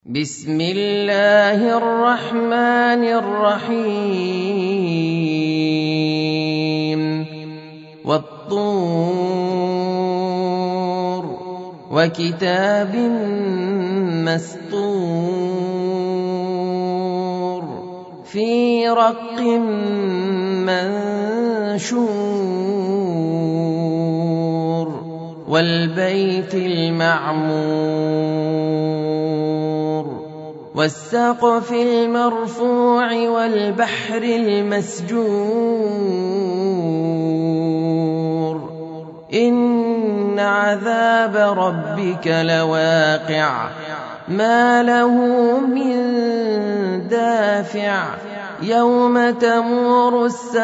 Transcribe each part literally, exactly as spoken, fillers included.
بسم الله الرحمن الرحيم والطور وكتاب مسطور في رق منشور والبيت المعمور والسقف المرفوع والبحر المسجور إن عذاب ربك لواقع ما له من دافع يوم تمور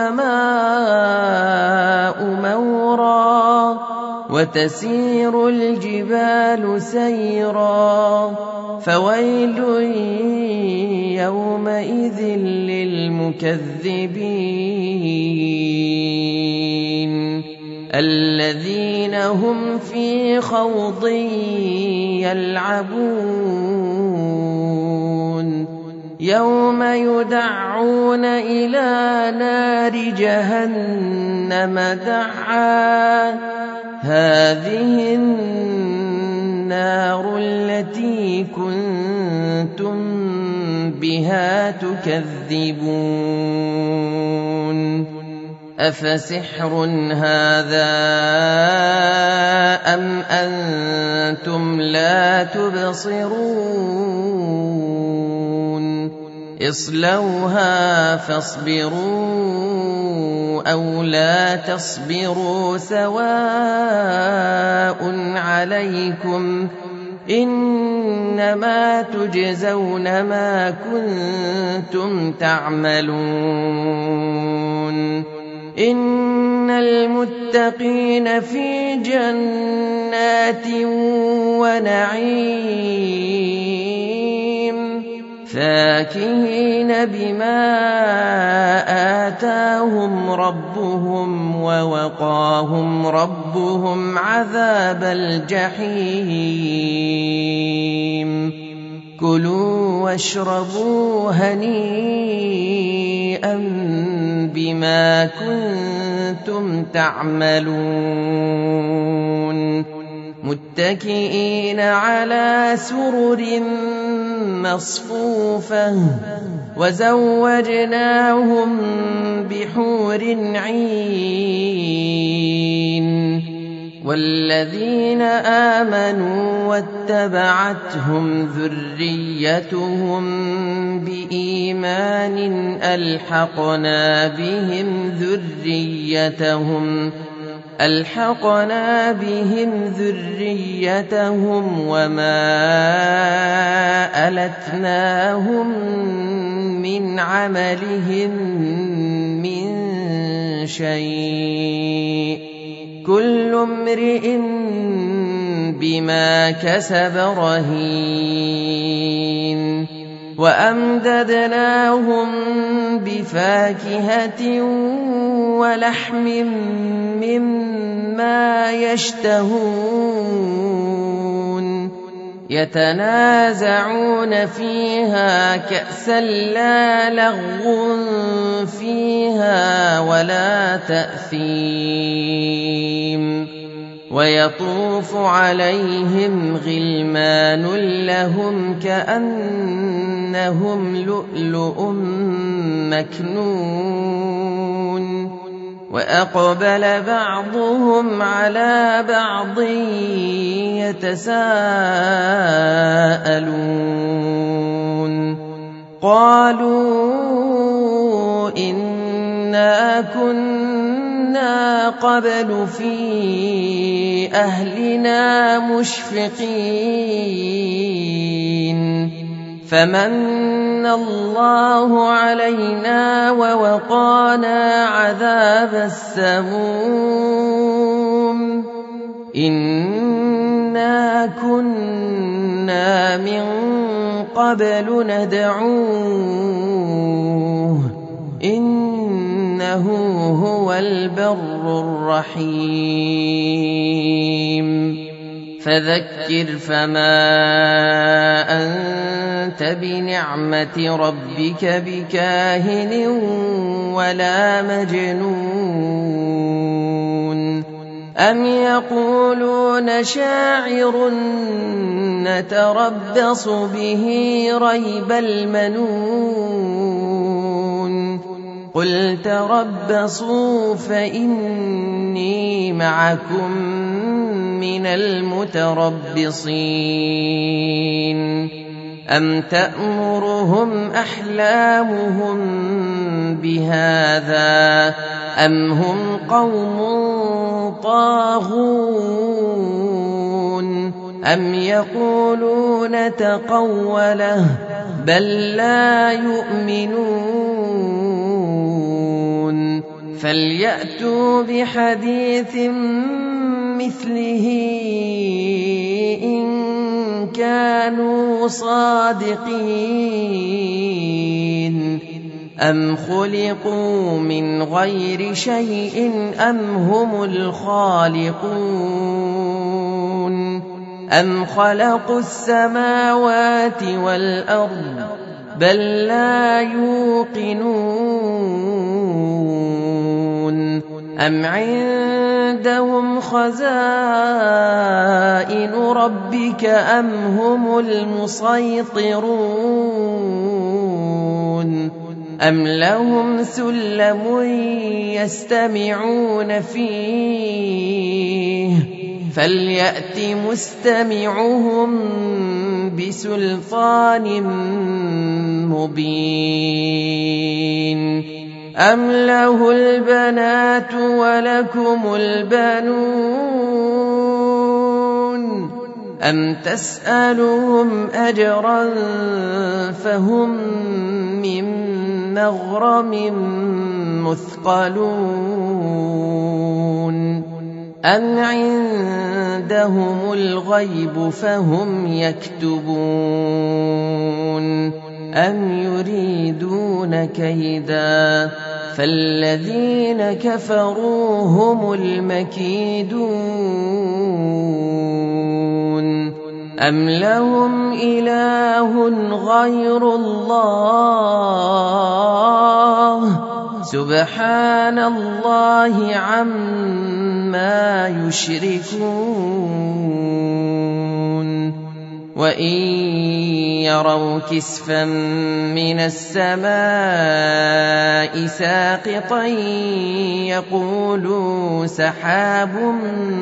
السماء مورا وتسير الجبال سيرا فويل يومئذ للمكذبين الذين هم في خوض يلعبون يوم يدعون إلى نار جهنم دعا هذه النار التي كنتم بها تكذبون أفسحر هذا أم أنتم لا تبصرون اصلوها فاصبروا أو لا تصبروا سواء عليكم إنما تجزون ما كنتم تعملون إن المتقين في جنات ونعيم فاكهين بما آتاهم ربهم ووقاهم ربهم عذاب الجحيم كلوا واشربوا هنيئا بما كنتم تعملون متكئين على سرر مصفوفة وزوجناهم بحور عين والذين آمنوا واتبعتهم ذريتهم بإيمان ألحقنا بهم ذريتهم ألحقنا بهم ذريتهم وما ألتناهم من عملهم من شيء كل امرئ بما كسب رهين وأمددناهم بفاكهة ولحم مما يشتهون يتنازعون فيها كأسا لا لغو فيها ولا تأثيم ويطوف عليهم غلمان لهم كأنهم لؤلؤ مكنون وأقبل بعضهم على بعض يتساءلون قالوا إنا كنا قبل في أهلنا مشفقين فمن الله علينا ووقانا عذاب السموم إنا كنا من قبل ندعوه إنه هو البر الرحيم فذكر فما أنت أنت بنعمة ربك بكاهن ولا مجنون أم يقولون شاعر نتربص به ريب المنون قل تربصوا فإني معكم من المتربصين أم تأمرهم أحلامهم بهذا أم هم قوم طاغون أم يقولون تقوله بل لا يؤمنون فليأتوا بحديث مثله إن كانوا صادقين أم خلقوا من غير شيء أم هم الخالقون أم خلقوا السماوات والأرض بل لا يوقنون أم عندهم خزائن ربك أم هم المسيطرون أم لهم سلم يستمعون فيه فليأت مستمعهم بسلطان مبين أم له البنات ولكم البنون أم تسألهم أجرا فهم من مغرم مثقلون أم عندهم الغيب فهم يكتبون أم يريدون كيدا فالذين كفروا هم المكيدون أم لهم إله غير الله سبحان الله عما يشركون وإن يروا كسفا من السماء ساقطا يقولوا سحاب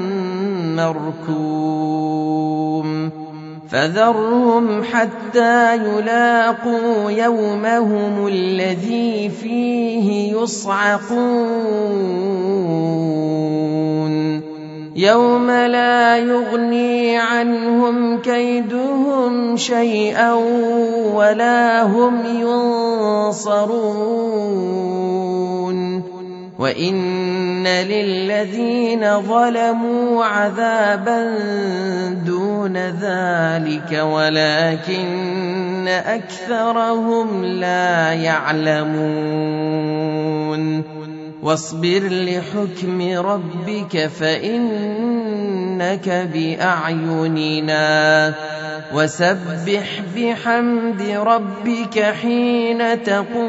مركوم فذرهم حتى يلاقوا يومهم الذي فيه يصعقون يوم لا يغني عنهم كيدهم شيئا ولا هم ينصرون وإن للذين ظلموا عذابا دون ذلك ولكن أكثرهم لا يعلمون واصبر لحكم ربك فإنك بأعيننا وسبح بحمد ربك حين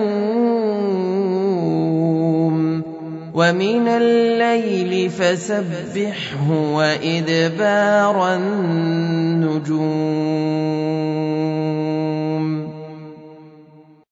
تقوم ومن الليل فسبحه وإدبار النجوم